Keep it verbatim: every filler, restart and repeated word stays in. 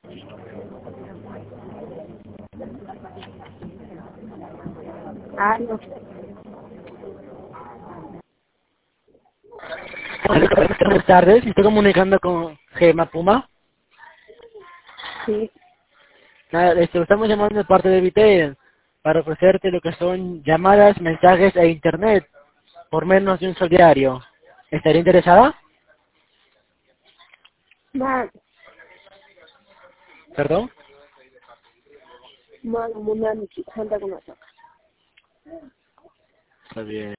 Ah, no. Buenas tardes, me estoy comunicando con Gema Puma. Sí. Nada, esto, estamos llamando de parte de Vitel para ofrecerte lo que son llamadas, mensajes e internet por menos de un sol diario. ¿Estaría interesada? Ma, ¿Perdón? ma, muna, ni cuenta con nosotros. Está bien.